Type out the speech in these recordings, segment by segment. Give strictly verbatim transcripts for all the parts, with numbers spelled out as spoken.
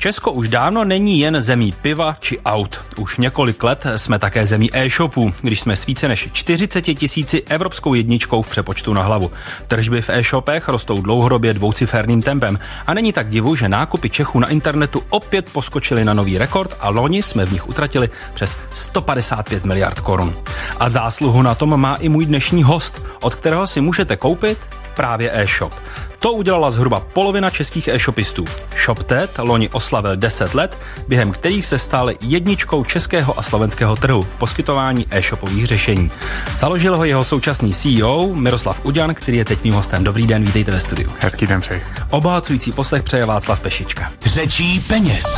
Česko už dávno není jen zemí piva či aut. Už několik let jsme také zemí e-shopů, když jsme s více než čtyřicet tisíci evropskou jedničkou v přepočtu na hlavu. Tržby v e-shopech rostou dlouhodobě dvouciferným tempem a není tak divu, že nákupy Čechů na internetu opět poskočily na nový rekord a loni jsme v nich utratili přes sto padesát pět miliard korun. A zásluhu na tom má i můj dnešní host, od kterého si můžete koupit právě e-shop. To udělala zhruba polovina českých e-shopistů. ShopTet loni oslavil deset let, během kterých se stal jedničkou českého a slovenského trhu v poskytování e-shopových řešení. Založil ho jeho současný C E O Miroslav Uďan, který je teď mým hostem. Dobrý den, vítejte ve studiu. Hezký den přeji. Obohacující poslech přeje Václav Pešička. Řečí peněz.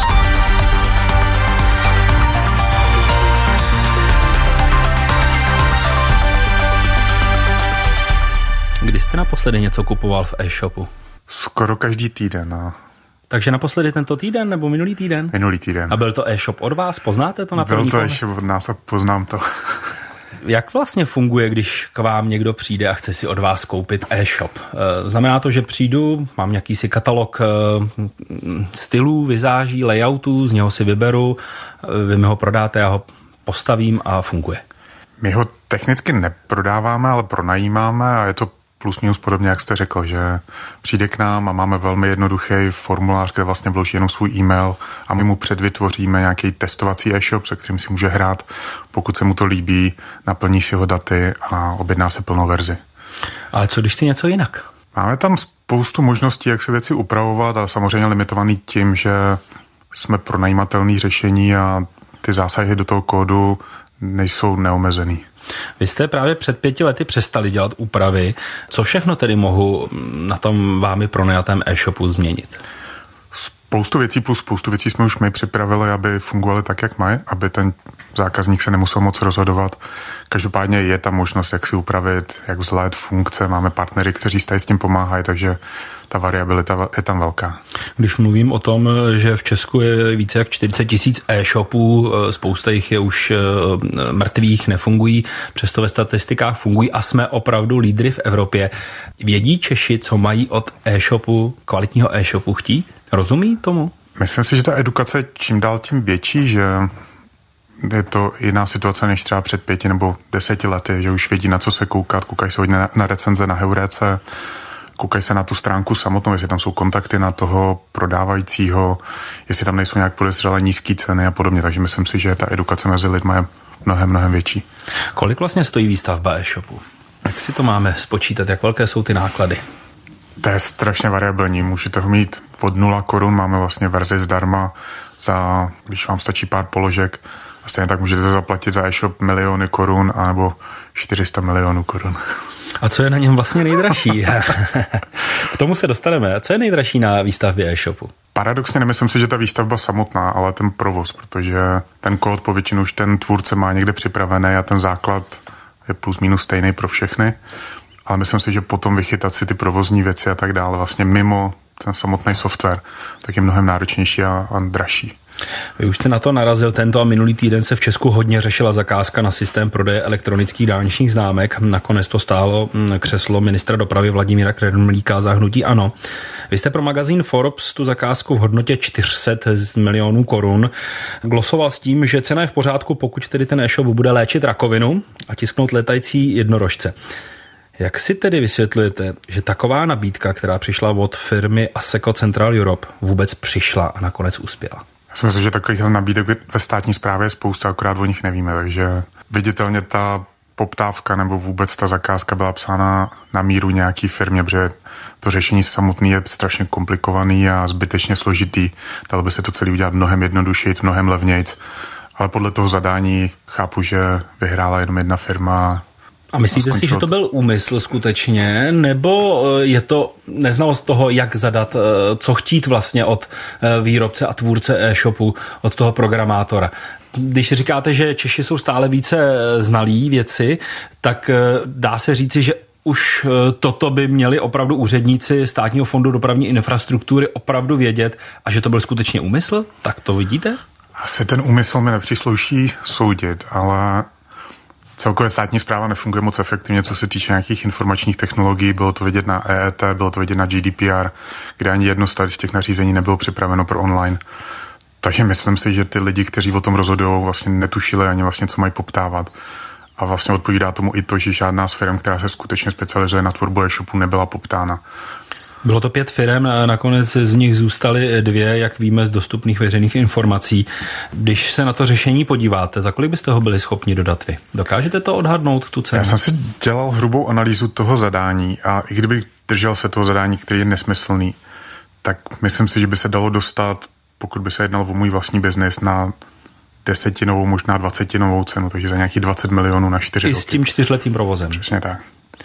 Kdy jste naposledy něco kupoval v e-shopu? Skoro každý týden. A... Takže naposledy tento týden nebo minulý týden? Minulý týden. A byl to e-shop od vás? Poznáte to na první Byl to pohled? e-shop od nás a poznám to. Jak vlastně funguje, když k vám někdo přijde a chce si od vás koupit e-shop? Znamená to, že přijdu, mám nějaký si katalog stylů, vizáží, layoutů, z něho si vyberu, vy mi ho prodáte, já ho postavím a funguje. My ho technicky neprodáváme, ale pronajímáme a je to plus minus podobně, jak jste řekl, že přijde k nám a máme velmi jednoduchý formulář, kde vlastně vloží jenom svůj e-mail a my mu předvytvoříme nějaký testovací e-shop, se kterým si může hrát. Pokud se mu to líbí, naplní si ho daty a objedná se plnou verzi. Ale co když si něco jinak? Máme tam spoustu možností, jak se věci upravovat a samozřejmě limitovaný tím, že jsme pronajímatelný řešení a ty zásahy do toho kódu nejsou neomezený. Vy jste právě před pěti lety přestali dělat úpravy. Co všechno tedy mohu na tom vámi pronajatém e-shopu změnit? Spoustu věcí plus spoustu věcí jsme už my připravili, aby fungovaly tak, jak mají, aby ten zákazník se nemusel moc rozhodovat. Každopádně je tam možnost, jak si upravit, jak vzhled, funkce. Máme partnery, kteří s tím pomáhají, takže ta variabilita je tam velká. Když mluvím o tom, že v Česku je více jak čtyřicet tisíc e-shopů, spousta jich je už mrtvých, nefungují, přesto ve statistikách fungují a jsme opravdu lídry v Evropě. Vědí Češi, co mají od e-shopu, kvalitního e-shopu chtít? Rozumí tomu? Myslím si, že ta edukace je čím dál tím větší, že je to jiná situace než třeba před pěti nebo deseti lety, že už vědí, na co se koukat, koukají se hodně na recenze na Heuréce, koukají se na tu stránku samotnou, jestli tam jsou kontakty na toho prodávajícího, jestli tam nejsou nějak podezřelé nízké ceny a podobně, takže myslím si, že ta edukace mezi lidmi je mnohem, mnohem větší. Kolik vlastně stojí výstavba e-shopu? Jak si to máme spočítat, jak velké jsou ty náklady? To je strašně variabilní, můžete ho mít od nula korun, máme vlastně verzi zdarma, za, když vám stačí pár položek, a stejně tak můžete zaplatit za e-shop miliony korun anebo čtyři sta milionů korun. A co je na něm vlastně nejdražší? K tomu se dostaneme. A co je nejdražší na výstavbě e-shopu? Paradoxně nemyslím si, že ta výstavba samotná, ale ten provoz, protože ten kód po většinu už ten tvůrce má někde připravený a ten základ je plus minus stejný pro všechny. Ale myslím si, že potom vychytat si ty provozní věci a tak dále vlastně mimo ten samotný software, tak je mnohem náročnější a, a dražší. Vy už jste na to narazil, tento a minulý týden se v Česku hodně řešila zakázka na systém prodeje elektronických dálničních známek. Nakonec to stálo křeslo ministra dopravy Vladimíra Kremlíka za hnutí ANO. Vy jste pro magazín Forbes tu zakázku v hodnotě čtyři sta milionů korun glosoval s tím, že cena je v pořádku, pokud tedy ten e-shop bude léčit rakovinu a tisknout letající jednorožce. Jak si tedy vysvětlujete, že taková nabídka, která přišla od firmy Asseco Central Europe, vůbec přišla a nakonec uspěla? Já si myslím, že takových nabídek ve státní správě je spousta, akorát o nich nevíme, takže viditelně ta poptávka nebo vůbec ta zakázka byla psána na míru nějaký firmě, protože to řešení samotné je strašně komplikovaný a zbytečně složitý. Dalo by se to celý udělat mnohem jednodušejc, mnohem levnějc, ale podle toho zadání chápu, že vyhrála jenom jedna firma. A myslíte si, že to byl úmysl skutečně, nebo je to neznalost toho, jak zadat, co chtít vlastně od výrobce a tvůrce e-shopu, od toho programátora? Když říkáte, že Češi jsou stále více znalí věci, tak dá se říci, že už toto by měli opravdu úředníci Státního fondu dopravní infrastruktury opravdu vědět a že to byl skutečně úmysl? Tak to vidíte? Asi ten úmysl mi nepřísluší soudit, ale celkově státní správa nefunguje moc efektivně, co se týče nějakých informačních technologií. Bylo to vidět na E E T, bylo to vidět na G D P R, kde ani jedno z těch nařízení nebylo připraveno pro online. Takže myslím si, že ty lidi, kteří o tom rozhodují, vlastně netušili ani vlastně, co mají poptávat. A vlastně odpovídá tomu i to, že žádná z firm, která se skutečně specializuje na tvorbu e-shopu, nebyla poptána. Bylo to pět firem a nakonec z nich zůstaly dvě, jak víme z dostupných veřejných informací. Když se na to řešení podíváte, za kolik byste ho byli schopni dodat vy? Dokážete to odhadnout, tu cenu? Já jsem si dělal hrubou analýzu toho zadání a i kdybych držel se toho zadání, který je nesmyslný, tak myslím si, že by se dalo dostat, pokud by se jednal o můj vlastní biznis, na desetinovou, možná dvacetinovou cenu, takže za nějakých dvacet milionů na čtyři roky. I s tím čtyřletým provozem. Přesně tak.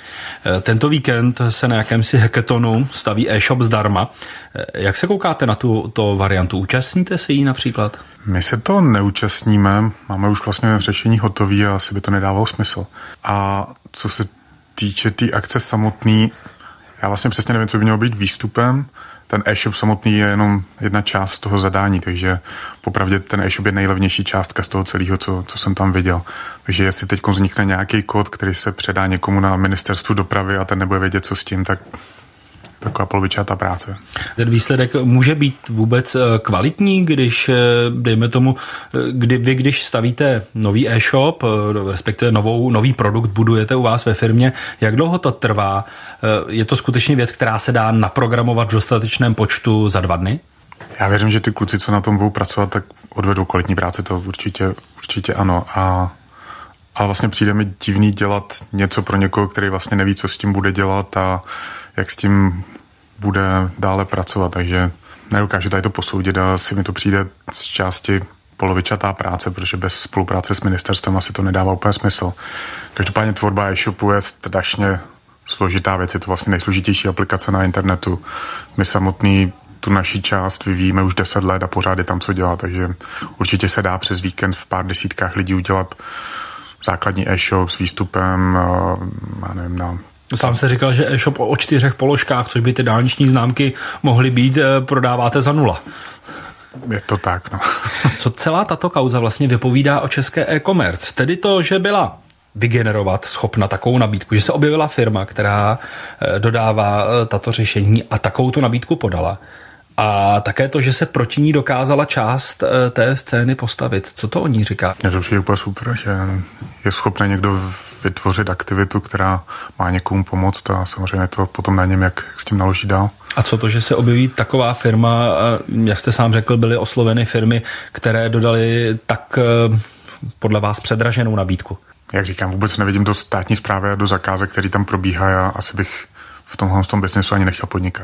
Tento víkend se na jakémsi hackathonu staví e-shop zdarma. Jak se koukáte na tu to variantu? Účastníte se jí například? My se to neúčastníme, máme už vlastně řešení hotový a asi by to nedávalo smysl. A co se týče té tý akce samotný, já vlastně přesně nevím, co by mělo být výstupem. Ten e-shop samotný je jenom jedna část toho zadání, takže popravdě ten e-shop je nejlevnější částka z toho celého, co, co jsem tam viděl. Takže jestli teď vznikne nějaký kód, který se předá někomu na ministerstvu dopravy a ten nebude vědět, co s tím, tak taková polovičátá práce. Ten výsledek může být vůbec kvalitní, když, dejme tomu, kdy vy, když stavíte nový e-shop, respektive novou, nový produkt budujete u vás ve firmě, jak dlouho to trvá? Je to skutečně věc, která se dá naprogramovat v dostatečném počtu za dva dny? Já věřím, že ty kluci, co na tom budou pracovat, tak odvedou kvalitní práci, to určitě, určitě ano. A ale vlastně přijde mi divný dělat něco pro někoho, který vlastně neví, co s tím bude dělat a jak s tím bude dále pracovat, takže nedokážu tady to posoudit a si mi to přijde z části polovičatá práce, protože bez spolupráce s ministerstvem asi to nedává úplně smysl. Každopádně tvorba e-shopu je strašně složitá věc, je to vlastně nejsložitější aplikace na internetu. My samotný tu naši část vyvíjíme už deset let a pořád je tam co dělat, takže určitě se dá přes víkend v pár desítkách lidí udělat základní e-shop s výstupem, já nevím, na Sám se říkal, že e-shop o čtyřech položkách, což by ty dálniční známky mohly být, prodáváte za nula. Je to tak, no. Co celá tato kauza vlastně vypovídá o české e-commerce? Tedy to, že byla vygenerovat schopna takovou nabídku, že se objevila firma, která dodává tato řešení a takovou tu nabídku podala. A také to, že se proti ní dokázala část té scény postavit. Co to o ní říká? Je to přijde úplně super, že je schopný někdo vytvořit aktivitu, která má někomu pomoct a samozřejmě to potom na něm, jak s tím naloží dál. A co to, že se objeví taková firma, jak jste sám řekl, byly osloveny firmy, které dodaly tak podle vás předraženou nabídku? Jak říkám, vůbec nevidím do státní správy a do zakázek, který tam probíhá a asi bych v tomhle tom biznesu ani nechtěl podnikat.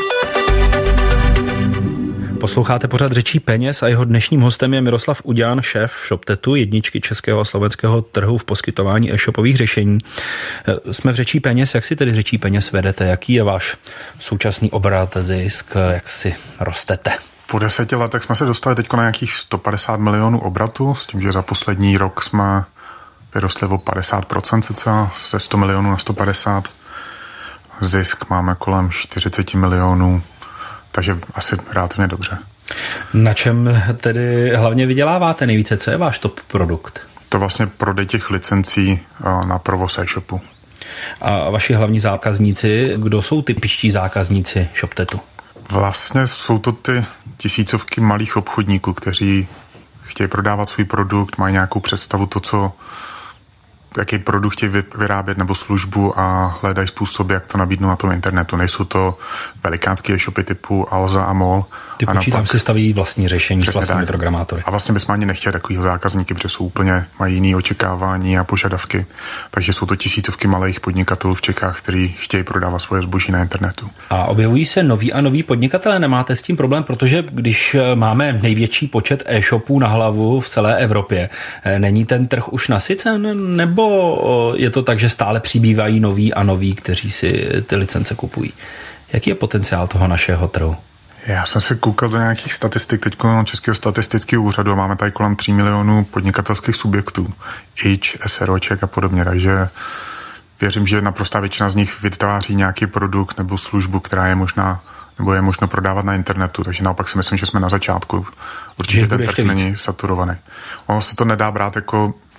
Posloucháte pořad Řečí peněz a jeho dnešním hostem je Miroslav Uďan, šéf ShopTetu, jedničky českého a slovenského trhu v poskytování e-shopových řešení. Jsme v Řečí peněz, jak si tedy Řečí peněz vedete? Jaký je váš současný obrat, zisk, jak si rostete? Po deseti letech jsme se dostali teď na nějakých sto padesát milionů obratu, s tím, že za poslední rok jsme vyrostli o padesát procent cca, ze sto milionů na sto padesát. Zisk máme kolem čtyřicet milionů. Takže asi relativně dobře. Na čem tedy hlavně vyděláváte nejvíce? Co je váš top produkt? To vlastně prodej těch licencí na provoz e-shopu. A vaši hlavní zákazníci, kdo jsou ty piští zákazníci ShopTetu? Vlastně jsou to ty tisícovky malých obchodníků, kteří chtějí prodávat svůj produkt, mají nějakou představu to, co jaký produkt chtějí vyrábět nebo službu a hledají způsob, jak to nabídnout na tom internetu. Nejsou to velikánské e-shopy typu Alza a Mall. Ty počítám si staví vlastní řešení s vlastními programátory. A vlastně bychom ani nechtěli takových zákazníky, protože jsou úplně, mají jiné očekávání a požadavky. Takže jsou to tisícovky malých podnikatelů v Čechách, kteří chtějí prodávat svoje zboží na internetu. A objevují se noví a noví podnikatelé, nemáte s tím problém, protože když máme největší počet e-shopů na hlavu v celé Evropě, není ten trh už nasycen, nebo je to tak, že stále přibývají noví a noví, kteří si ty licence kupují? Jaký je potenciál toho našeho trhu? Já jsem se koukal do nějakých statistik teď na Českého statistického úřadu. Máme tady kolem tří milionů podnikatelských subjektů, ič, SROček a podobně, takže věřím, že naprostá většina z nich vytváří nějaký produkt nebo službu, která je možná nebo je možno prodávat na internetu, takže naopak si myslím, že jsme na začátku. Určitě ten trh není saturovaný. Ono se to nedá brát jako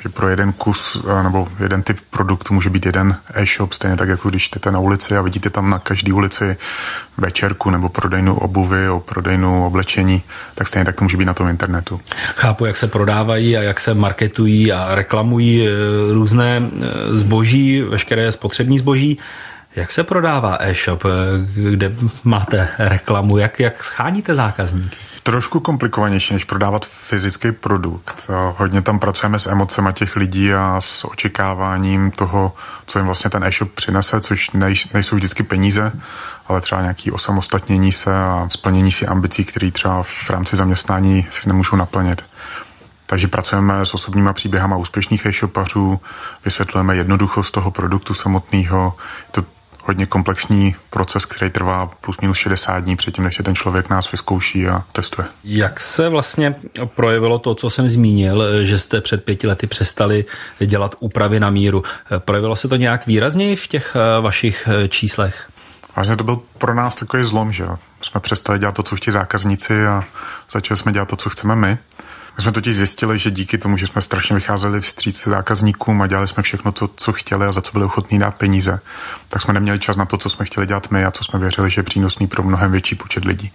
že pro jeden kus nebo jeden typ produktu může být jeden e-shop, stejně tak, jako když jdete na ulici a vidíte tam na každé ulici večerku nebo prodejnu obuvy, o prodejnu oblečení, tak stejně tak to může být na tom internetu. Chápu, jak se prodávají a jak se marketují a reklamují různé zboží, veškeré spotřební zboží. Jak se prodává e-shop, kde máte reklamu, jak, jak scháníte zákazníky? Trošku komplikovanější, než prodávat fyzický produkt. Hodně tam pracujeme s emocema těch lidí a s očekáváním toho, co jim vlastně ten e-shop přinese, což nejsou vždycky peníze, ale třeba nějaké osamostatnění se a splnění si ambicí, které třeba v rámci zaměstnání si nemůžou naplnit. Takže pracujeme s osobníma příběhama úspěšných e-shopařů, vysvětlujeme jednoduchost toho produktu samotného. Je to hodně komplexní proces, který trvá plus minus šedesát dní předtím, než se ten člověk nás vyzkouší a testuje. Jak se vlastně projevilo to, co jsem zmínil, že jste před pěti lety přestali dělat úpravy na míru? Projevilo se to nějak výrazněji v těch vašich číslech? Vlastně to byl pro nás takový zlom, že jsme přestali dělat to, co chtějí zákazníci a začali jsme dělat to, co chceme my. My jsme totiž zjistili, že díky tomu, že jsme strašně vycházeli vstříc zákazníkům a dělali jsme všechno, co, co chtěli a za co byli ochotní dát peníze, tak jsme neměli čas na to, co jsme chtěli dělat my a co jsme věřili, že je přínosný pro mnohem větší počet lidí.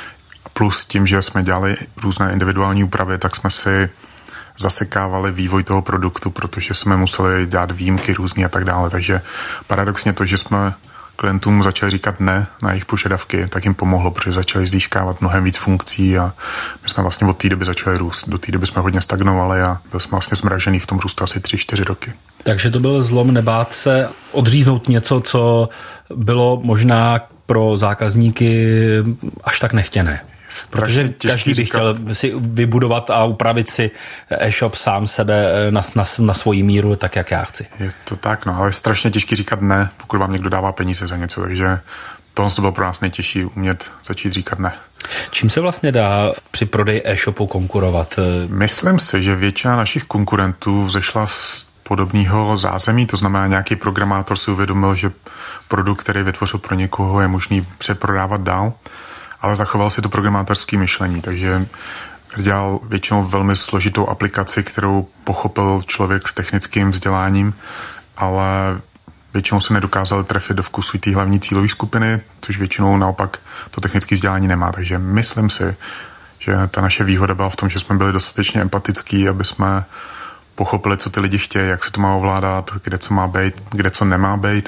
A plus tím, že jsme dělali různé individuální úpravy, tak jsme si zasekávali vývoj toho produktu, protože jsme museli dělat výjimky různý a tak dále. Takže paradoxně to, že jsme klientům začali říkat ne na jejich požadavky, tak jim pomohlo, protože začali získávat mnohem víc funkcí a my jsme vlastně od té doby začali růst. Do té doby jsme hodně stagnovali a byl jsme vlastně zmražený v tom růstu asi tři čtyři roky. Takže to byl zlom nebát se odříznout něco, co bylo možná pro zákazníky až tak nechtěné. Protože každý by chtěl si vybudovat a upravit si e-shop sám sebe na, na, na svoji míru, tak jak já chci. Je to tak, no, ale je strašně těžký říkat ne, pokud vám někdo dává peníze za něco, takže tohle bylo pro nás nejtěžší, umět začít říkat ne. Čím se vlastně dá při prodeji e-shopu konkurovat? Myslím si, že většina našich konkurentů vzešla z podobného zázemí, to znamená, nějaký programátor si uvědomil, že produkt, který vytvořil pro někoho, je možný přeprodávat dál, ale zachoval si to programátorské myšlení, takže dělal většinou velmi složitou aplikaci, kterou pochopil člověk s technickým vzděláním, ale většinou se nedokázal trefit do vkusu té hlavní cílové skupiny, což většinou naopak to technické vzdělání nemá. Takže myslím si, že ta naše výhoda byla v tom, že jsme byli dostatečně empatický, aby jsme pochopili, co ty lidi chtějí, jak se to má ovládat, kde co má být, kde co nemá být.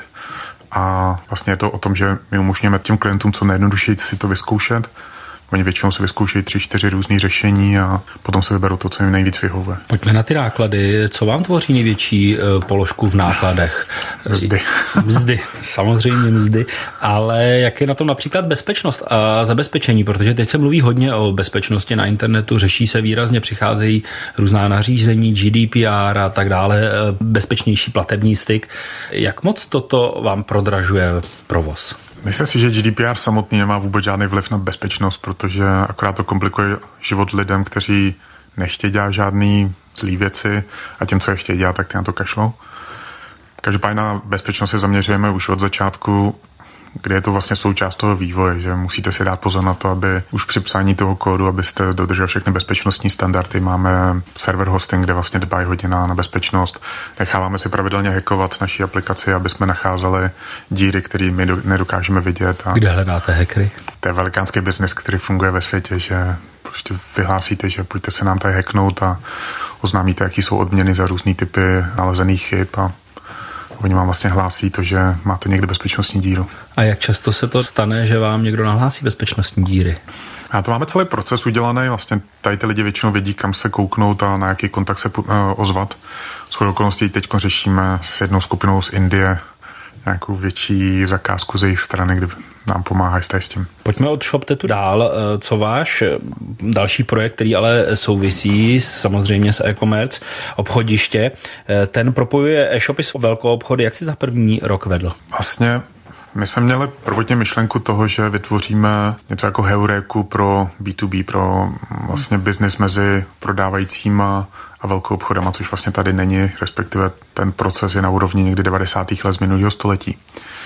A vlastně je to o tom, že my umožňujeme těm klientům co nejjednodušeji si to vyzkoušet. Oni většinou si vyzkoušejí tři, čtyři různý řešení a potom se vyberou to, co jim nejvíc vyhovuje. Pojďme na ty náklady. Co vám tvoří největší položku v nákladech? Mzdy. Mzdy, samozřejmě mzdy. Ale jak je na tom například bezpečnost a zabezpečení? Protože teď se mluví hodně o bezpečnosti na internetu, řeší se výrazně, přicházejí různá nařízení, G D P R a tak dále, bezpečnější platební styk. Jak moc toto vám prodražuje provoz? Myslím si, že G D P R samotný nemá vůbec žádný vliv na bezpečnost, protože akorát to komplikuje život lidem, kteří nechtějí dělat žádný zlý věci a těm, co je chtějí dělat, tak ty na to kašlou. Každopádně na bezpečnost se zaměřujeme už od začátku, kde je to vlastně součást toho vývoje, že musíte si dát pozor na to, aby už při psání toho kódu, abyste dodrželi všechny bezpečnostní standardy. Máme server hosting, kde vlastně dbají hodně na, na bezpečnost. Necháváme si pravidelně hackovat naší aplikaci, aby jsme nacházeli díry, které my do, nedokážeme vidět. A kde hledáte hackery? To je velikánský biznis, který funguje ve světě, že prostě vyhlásíte, že pojďte se nám tady hacknout a oznámíte, jaký jsou odměny za různý typy nalezených chyb a oni vám vlastně hlásí to, že máte někde bezpečnostní díru. A jak často se to stane, že vám někdo nahlásí bezpečnostní díry? A to máme celý proces udělaný. Vlastně tady ty lidi většinou vědí, kam se kouknout a na jaký kontakt se uh, ozvat. Shodou okolností teď řešíme s jednou skupinou z Indie nějakou větší zakázku z jejich strany, kdy nám pomáhají s tím. Pojďme od ShopTetu dál. Co váš další projekt, který ale souvisí samozřejmě s e-commerce, obchodiště, ten propojuje e-shopy s velkou obchody. Jak si za první rok vedl? Vlastně my jsme měli prvotně myšlenku toho, že vytvoříme něco jako heuréku pro B dva B, pro vlastně biznis mezi prodávajícíma a velkou obchodama, což vlastně tady není, respektive ten proces je na úrovni někdy devadesátých let z minulého století.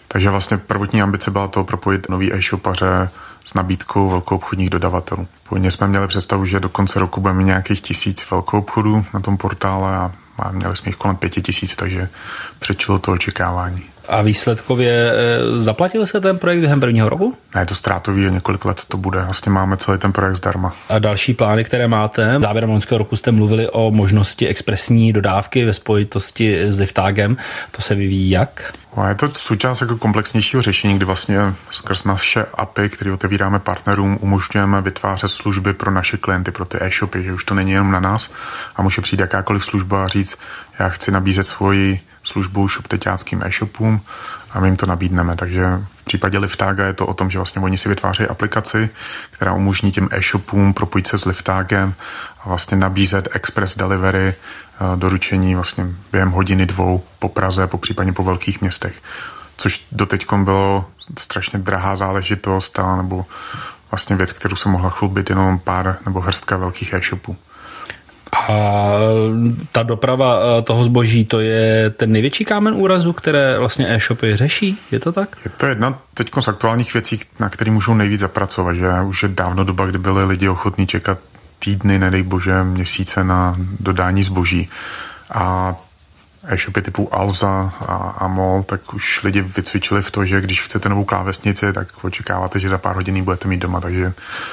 Takže vlastně prvotní ambice byla to propojit nový e-shopaře s nabídkou velkoobchodních dodavatelů. Původně jsme měli představu, že do konce roku budeme nějakých tisíc velkoobchodů na tom portále a měli jsme jich kolem pěti tisíc, takže předčilo to očekávání. A výsledkově zaplatil se ten projekt během prvního roku? Ne, je to ztrátový a několik let to bude. Vlastně máme celý ten projekt zdarma. A další plány, které máte? Závěrem loňského roku jste mluvili o možnosti expresní dodávky ve spojitosti s Liftágem. To se vyvíjí jak? Je to součást jako komplexnějšího řešení, kdy vlastně skrz naše apy, které otevíráme partnerům, umožňujeme vytvářet služby pro naše klienty, pro ty e-shopy, že už to není jenom na nás a může přijít jakákoliv služba a říct, já chci nabízet svoji službu shopteťáckým e-shopům a my jim to nabídneme. Takže v případě Liftága je to o tom, že vlastně oni si vytvářejí aplikaci, která umožní těm e-shopům propojit se s Liftágem a vlastně nabízet express delivery, doručení vlastně během hodiny, dvou po Praze, po případně po velkých městech. Což doteďkom bylo strašně drahá záležitost a nebo vlastně věc, kterou se mohla chlubit jenom pár nebo hrstka velkých e-shopů. A ta doprava toho zboží, to je ten největší kámen úrazu, které vlastně e-shopy řeší, je to tak? Je to jedna teď z aktuálních věcí, na které můžou nejvíc zapracovat, že už je dávno doba, kdy byli lidi ochotní čekat týdny, nedej bože, měsíce na dodání zboží. A e-shopy typu Alza a, a Mol, tak už lidi vycvičili v to, že když chcete novou klávesnici, tak očekáváte, že za pár hodin ji budete mít doma, takže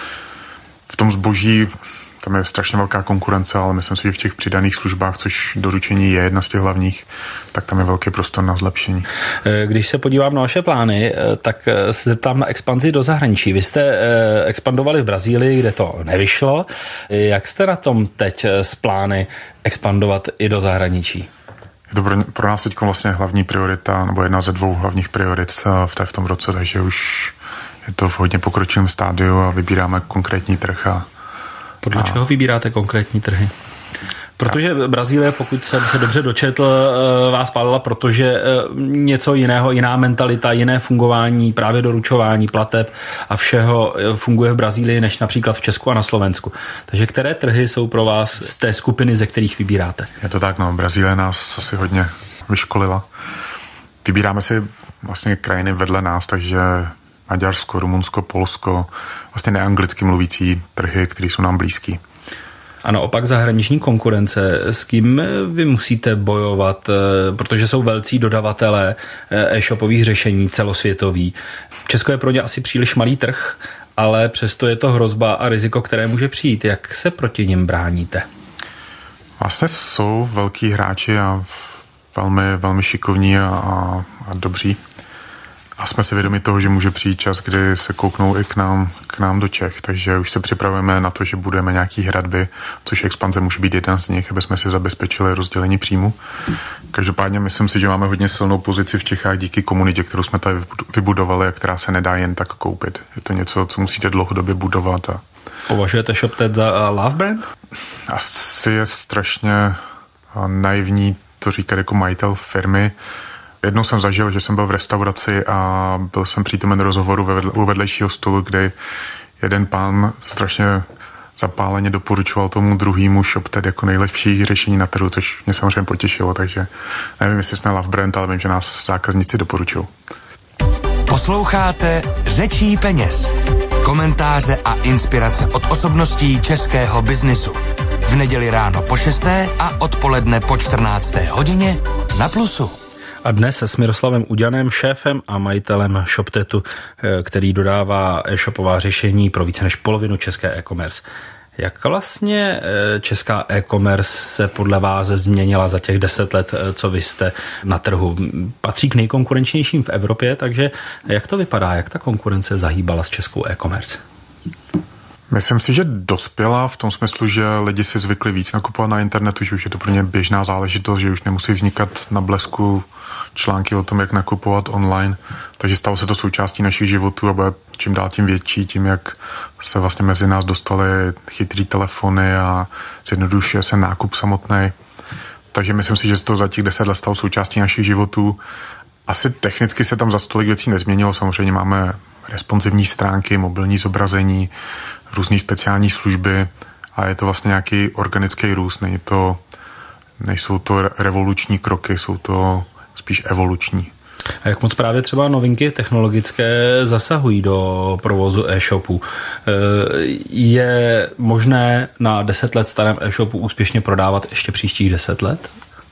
v tom zboží tam je strašně velká konkurence, ale myslím si, že v těch přidaných službách, což doručení je jedna z těch hlavních, tak tam je velký prostor na zlepšení. Když se podívám na vaše plány, tak se zeptám na expanzi do zahraničí. Vy jste expandovali v Brazílii, kde to nevyšlo. Jak jste na tom teď s plány expandovat i do zahraničí? Je to pro, pro nás teď vlastně hlavní priorita, nebo jedna ze dvou hlavních priorit v, té, v tom roce, takže už je to v hodně pokročilém stádiu a vybíráme konkrétní trh. A Podle a... čeho vybíráte konkrétní trhy? Protože Brazílie, pokud jsem se dobře dočetl, vás pálila, protože něco jiného, jiná mentalita, jiné fungování, právě doručování, plateb a všeho funguje v Brazílii než například v Česku a na Slovensku. Takže které trhy jsou pro vás z té skupiny, ze kterých vybíráte? Je to tak, no, Brazílie nás asi hodně vyškolila. Vybíráme si vlastně krajiny vedle nás, takže Maďarsko, Rumunsko, Polsko, vlastně neanglicky mluvící trhy, které jsou nám blízký. A naopak zahraniční konkurence, s kým vy musíte bojovat, protože jsou velcí dodavatelé e-shopových řešení celosvětový. Česko je pro ně asi příliš malý trh, ale přesto je to hrozba a riziko, které může přijít. Jak se proti nim bráníte? Vlastně jsou velký hráči a velmi, velmi šikovní a, a dobří. A jsme si vědomi toho, že může přijít čas, kdy se kouknou i k nám, k nám do Čech, takže už se připravujeme na to, že budeme nějaký hradby, což expanze může být jedna z nich, aby jsme si zabezpečili rozdělení příjmu. Každopádně myslím si, že máme hodně silnou pozici v Čechách díky komunitě, kterou jsme tady vybudovali a která se nedá jen tak koupit. Je to něco, co musíte dlouhodobě budovat. A... Považujete ShopTet za love brand? Asi je strašně naivní to říkat jako majitel firmy. Jednou jsem zažil, že jsem byl v restauraci a byl jsem přítomen rozhovoru u vedlejšího stolu, kde jeden pán strašně zapáleně doporučoval tomu druhýmu ShopTet jako nejlepší řešení na trhu, což mě samozřejmě potěšilo, takže nevím, jestli jsme love brand, ale vím, že nás zákazníci doporučují. Posloucháte Řečí peněz. Komentáře a inspirace od osobností českého biznisu. V neděli ráno po šesté a odpoledne po čtrnácté hodině na Plusu. A dnes s Miroslavem Uďanem, šéfem a majitelem ShopTetu, který dodává e-shopová řešení pro více než polovinu české e-commerce. Jak vlastně česká e-commerce se podle vás změnila za těch deset let, co vy jste na trhu? Patří k nejkonkurenčnějším v Evropě, takže jak to vypadá? Jak ta konkurence zahýbala s českou e-commerce? Myslím si, že dospěla v tom smyslu, že lidi si zvykli víc nakupovat na internetu, že už je to pro ně běžná záležitost, že už nemusí vznikat na blesku články o tom, jak nakupovat online. Takže stalo se to součástí našich životů a bude čím dál tím větší, tím, jak se vlastně mezi nás dostaly chytrý telefony a zjednodušuje se nákup samotný. Takže myslím si, že se to za těch deset let stalo součástí našich životů. Asi technicky se tam za stolik věcí nezměnilo. Samozřejmě máme responsivní stránky, mobilní zobrazení, různé speciální služby a je to vlastně nějaký organický růst. Není to, nejsou to revoluční kroky, jsou to spíš evoluční. A jak moc právě třeba novinky technologické zasahují do provozu e-shopu? Je možné na deset let starém e-shopu úspěšně prodávat ještě příštích deset let?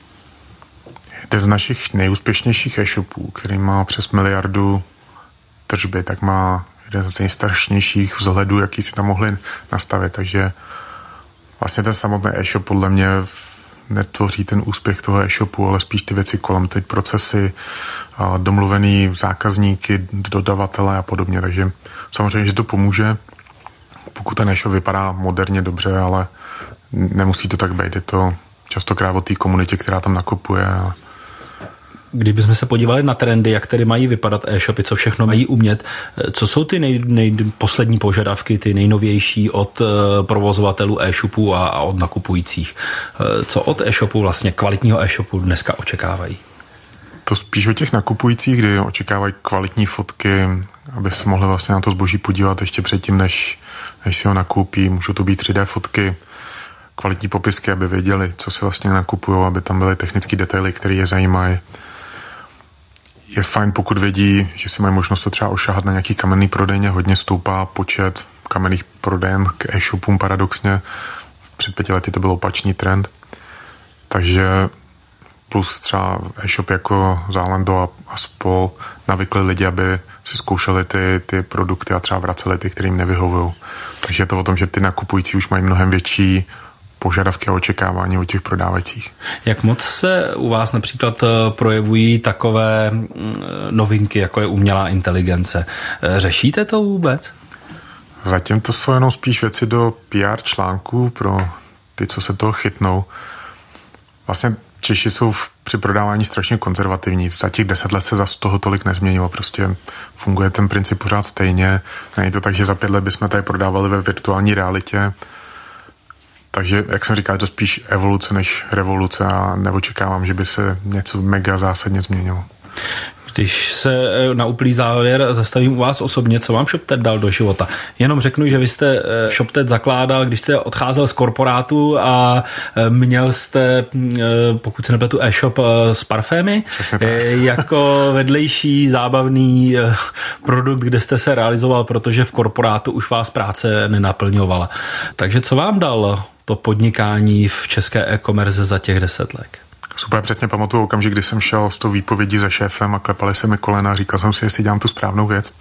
Jeden z našich nejúspěšnějších e-shopů, který má přes miliardu tržby, tak má jeden z nejstaršnějších vzhledů, jaký si tam mohli nastavit. Takže vlastně ten samotný e-shop podle mě netvoří ten úspěch toho e-shopu, ale spíš ty věci kolem, ty procesy, domluvený zákazníky, dodavatele a podobně. Takže samozřejmě, že to pomůže, pokud ten e-shop vypadá moderně dobře, ale nemusí to tak být. Je to častokrát o té komunitě, která tam nakupuje. Kdybychom se podívali na trendy, jak tedy mají vypadat e-shopy, co všechno mají umět, co jsou ty nej, nej, poslední požadavky, ty nejnovější od provozovatelů e-shopů a, a od nakupujících? Co od e-shopu, vlastně kvalitního e-shopu dneska očekávají? To spíš od těch nakupujících, kdy očekávají kvalitní fotky, aby se mohli vlastně na to zboží podívat ještě předtím, než, než si ho nakoupí. Můžou to být tři dé fotky, kvalitní popisky, aby věděli, co si vlastně nakupují, aby tam byly technické detaily, které je zajímají. Je fajn, pokud vědí, že si mají možnost to třeba ošahat na nějaký kamenný prodejně. Hodně stoupá počet kamenných prodejen k e-shopům paradoxně. Před pěti lety to byl opačný trend. Takže plus třeba e-shop jako Zalando a, a spol navykli lidi, aby si zkoušeli ty, ty produkty a třeba vraceli ty, kterým nevyhovují. Takže je to o tom, že ty nakupující už mají mnohem větší požadavky a očekávání od těch prodávajících. Jak moc se u vás například projevují takové novinky, jako je umělá inteligence? Řešíte to vůbec? Zatím to jsou jenom spíš věci do P R článků pro ty, co se toho chytnou. Vlastně Češi jsou v, při prodávání strašně konzervativní. Za těch deset let se zase toho tolik nezměnilo. Prostě funguje ten princip pořád stejně. Není to tak, že za pět let bychom tady prodávali ve virtuální realitě. Takže, jak jsem říkal, je to spíš evoluce než revoluce a neočekávám, že by se něco mega zásadně změnilo. Když se na úplný závěr zastavím u vás osobně, co vám ShopTet dal do života? Jenom řeknu, že vy jste ShopTet zakládal, když jste odcházel z korporátu a měl jste, pokud se nepletu, e-shop s parfémy, jako vedlejší zábavný produkt, kde jste se realizoval, protože v korporátu už vás práce nenaplňovala. Takže co vám dal to podnikání v české e-commerce za těch deset let? Super, přesně pamatuju okamžik, kdy jsem šel s tou výpovědí za šéfem a klepali se mi kolena a říkal jsem si, jestli dělám tu správnou věc.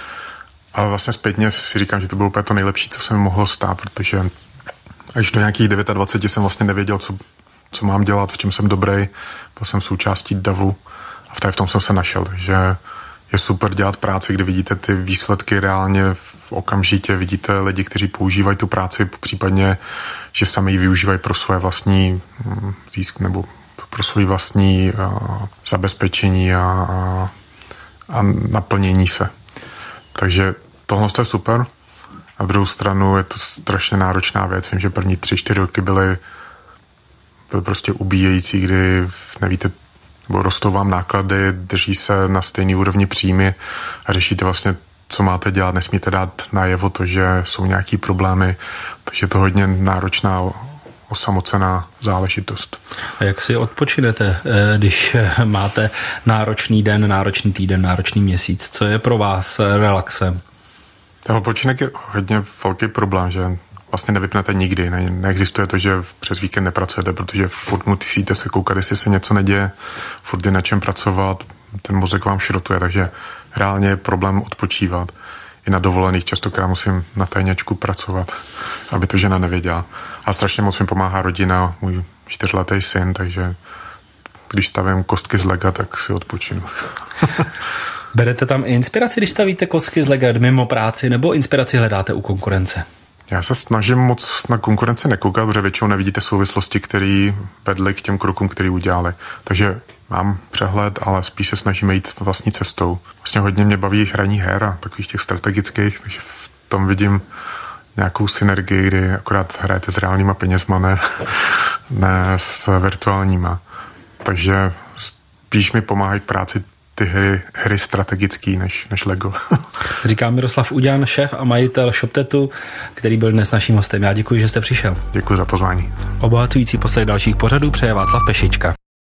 Ale vlastně zpětně si říkám, že to bylo úplně to nejlepší, co se mi mohlo stát, protože až do nějakých dvacet devět jsem vlastně nevěděl, co, co mám dělat, v čem jsem dobrý. Byl jsem součástí davu a v, té, v tom jsem se našel, takže je super dělat práci, kdy vidíte ty výsledky reálně v okamžitě, vidíte lidi, kteří používají tu práci, případně, že sami ji využívají pro svoje vlastní zisk nebo pro svůj vlastní uh, zabezpečení a, a, a naplnění se. Takže tohle je super. Na druhou stranu je to strašně náročná věc. Vím, že první tři, čtyři roky byly, byly prostě ubíjející, kdy nevíte, nebo rostou vám náklady, drží se na stejný úrovni příjmy a řešíte vlastně, co máte dělat. Nesmíte dát najevo to, že jsou nějaký problémy. Takže je to hodně náročná osamocená záležitost. A jak si odpočinete, když máte náročný den, náročný týden, náročný měsíc? Co je pro vás relaxem? Ten odpočinek je hodně velký problém, že vlastně nevypnete nikdy. Ne, neexistuje to, že přes víkend nepracujete, protože furt musíte se koukat, jestli se něco neděje, furt je na čem pracovat, ten mozek vám šrotuje, takže reálně je problém odpočívat. I na dovolených častokrát musím na tajňačku pracovat, aby to žena nevěděla. A strašně moc mi pomáhá rodina, můj čtyřletý syn, takže když stavím kostky z lega, tak si odpočinu. Berete tam i inspiraci, když stavíte kostky z lega mimo práci, nebo inspiraci hledáte u konkurence? Já se snažím moc na konkurenci nekoukat, protože většinou nevidíte souvislosti, které vedly k těm krokům, které udělali. Takže mám přehled, ale spíš se snažíme jít vlastní cestou. Vlastně hodně mě baví hraní her a takových těch strategických, takže v tom vidím nějakou synergii, kdy akorát hrajete s reálnýma penězma, ne, ne s virtuálníma. Takže spíš mi pomáhají k práci ty hry, hry strategický než, než Lego. Říká Miroslav Uďan, šéf a majitel ShopTetu, který byl dnes naším hostem. Já děkuji, že jste přišel. Děkuji za pozvání. Obohacující poslech dalších pořadů přeje Václav Pešička.